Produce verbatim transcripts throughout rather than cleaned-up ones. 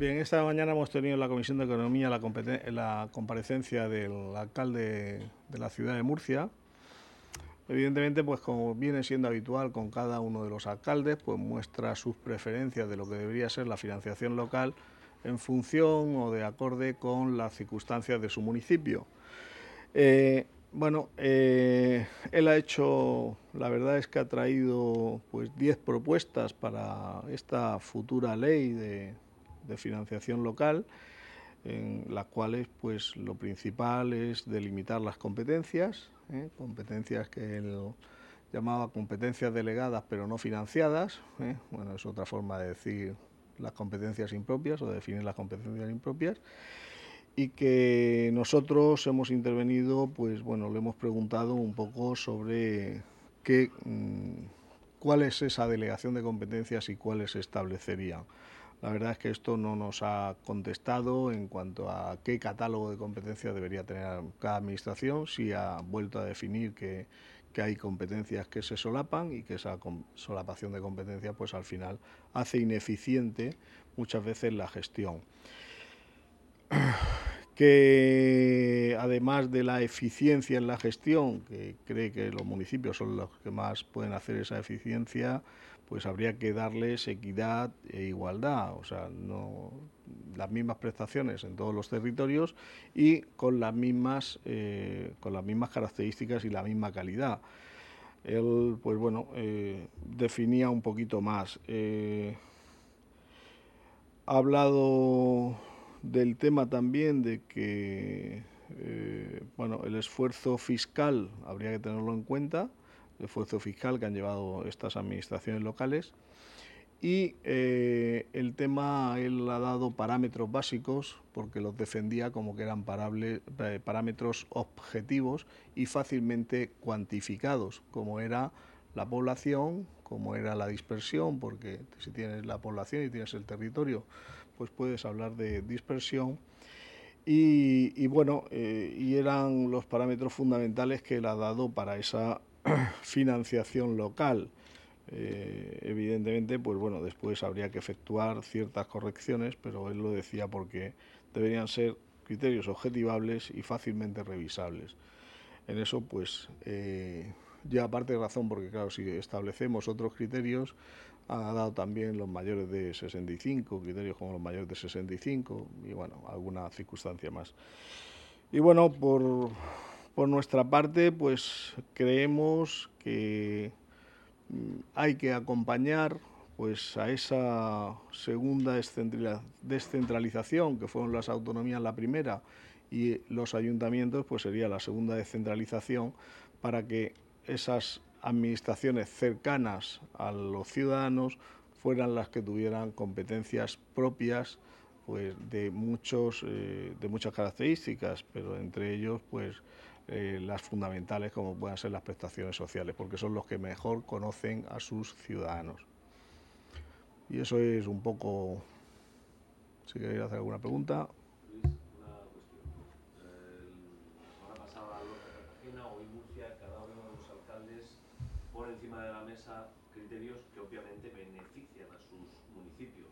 Bien, esta mañana hemos tenido en la Comisión de Economía la, la comparecencia del alcalde de la ciudad de Murcia. Evidentemente, pues como viene siendo habitual con cada uno de los alcaldes, pues muestra sus preferencias de lo que debería ser la financiación local en función o de acorde con las circunstancias de su municipio. Eh, bueno, eh, él ha hecho, la verdad es que ha traído pues diez propuestas para esta futura ley de, de financiación local, en las cuales pues lo principal es delimitar las competencias, ¿eh? competencias que él llamaba competencias delegadas pero no financiadas, ¿eh? bueno, es otra forma de decir las competencias impropias o de definir las competencias impropias, y que nosotros hemos intervenido, pues bueno, le hemos preguntado un poco sobre qué, cuál es esa delegación de competencias y cuáles se establecerían. La verdad es que esto no nos ha contestado en cuanto a qué catálogo de competencias debería tener cada administración, si ha vuelto a definir que, que hay competencias que se solapan y que esa solapación de competencias pues al final hace ineficiente muchas veces la gestión. Que además de la eficiencia en la gestión, que cree que los municipios son los que más pueden hacer esa eficiencia, pues habría que darles equidad e igualdad, o sea, no las mismas prestaciones en todos los territorios y con las mismas eh, con las mismas características y la misma calidad. Él, pues bueno, eh, definía un poquito más. Eh, ha hablado del tema también de que eh, bueno, el esfuerzo fiscal habría que tenerlo en cuenta, el esfuerzo fiscal que han llevado estas administraciones locales, y eh, el tema, él ha dado parámetros básicos porque los defendía como que eran parable, eh, parámetros objetivos y fácilmente cuantificados, como era la población, como era la dispersión, porque si tienes la población y tienes el territorio, pues puedes hablar de dispersión. Y, y bueno, eh, y eran los parámetros fundamentales que él ha dado para esa financiación local. Eh, evidentemente, pues bueno, después habría que efectuar ciertas correcciones, pero él lo decía porque deberían ser criterios objetivables y fácilmente revisables. En eso, pues, eh, ya aparte de razón, porque claro, si establecemos otros criterios, ha dado también los mayores de sesenta y cinco, criterios como los mayores de sesenta y cinco, y bueno, alguna circunstancia más. Y bueno, por, por nuestra parte, pues creemos que hay que acompañar pues a esa segunda descentralización, que fueron las autonomías la primera y los ayuntamientos, pues sería la segunda descentralización, para que esas administraciones cercanas a los ciudadanos fueran las que tuvieran competencias propias, pues de muchos eh, de muchas características, pero entre ellos pues eh, las fundamentales, como puedan ser las prestaciones sociales, porque son los que mejor conocen a sus ciudadanos. Y eso es un poco, si queréis hacer alguna pregunta. Luis, una cuestión. La semana pasada Lorca, Cartagena, hoy Murcia, cada uno de los alcaldes pone encima de la mesa criterios que obviamente benefician a sus municipios.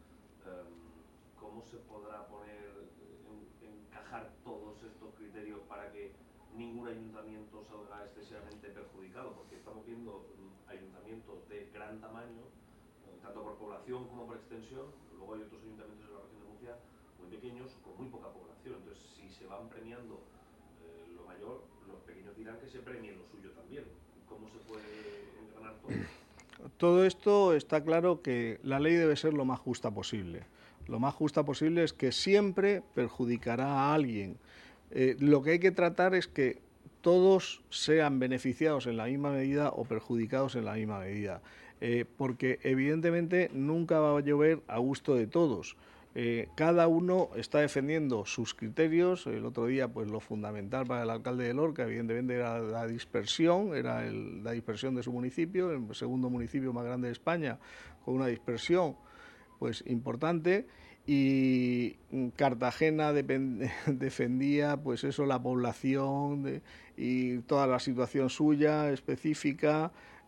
¿Cómo se podrá poner, encajar todos estos criterios para que ningún ayuntamiento salga excesivamente perjudicado? Porque estamos viendo ayuntamientos de gran tamaño, tanto por población como por extensión. Luego hay otros ayuntamientos en la región de Murcia muy pequeños, con muy poca población. Entonces, si se van premiando eh, lo mayor, los pequeños dirán que se premie lo suyo también. ¿Cómo se puede engranar todo? Todo esto está claro que la ley debe ser lo más justa posible. Lo más justa posible es que siempre perjudicará a alguien. Eh, lo que hay que tratar es que todos sean beneficiados en la misma medida o perjudicados en la misma medida, eh, porque evidentemente nunca va a llover a gusto de todos. Eh, cada uno está defendiendo sus criterios. El otro día, pues lo fundamental para el alcalde de Lorca, evidentemente, era la dispersión, era el, la dispersión de su municipio, el segundo municipio más grande de España, con una dispersión pues importante. Y Cartagena depend, defendía pues eso, la población de, y toda la situación suya específica,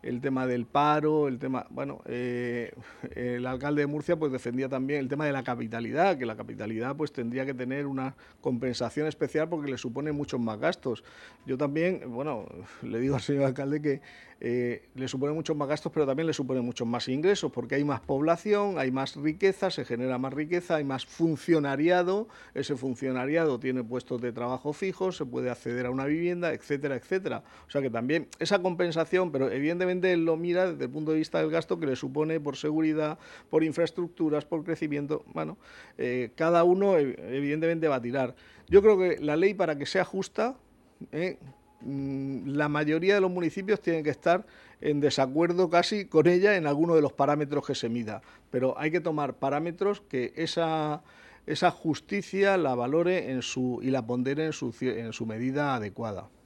el tema del paro, el tema, bueno, eh, el alcalde de Murcia pues defendía también el tema de la capitalidad, que la capitalidad pues tendría que tener una compensación especial porque le supone muchos más gastos. Yo también, bueno, le digo al señor alcalde que eh, le supone muchos más gastos, pero también le supone muchos más ingresos, porque hay más población, hay más riqueza, se genera más riqueza, hay más funcionariado, ese funcionariado tiene puestos de trabajo fijos, se puede acceder a una vivienda, etcétera, etcétera. O sea que también esa compensación, pero evidentemente él lo mira desde el punto de vista del gasto que le supone por seguridad, por infraestructuras, por crecimiento. Bueno, eh, cada uno evidentemente va a tirar. Yo creo que la ley, para que sea justa, eh, la mayoría de los municipios tienen que estar en desacuerdo casi con ella en alguno de los parámetros que se mida, pero hay que tomar parámetros que esa, esa justicia la valore en su, y la pondere en su, en su medida adecuada.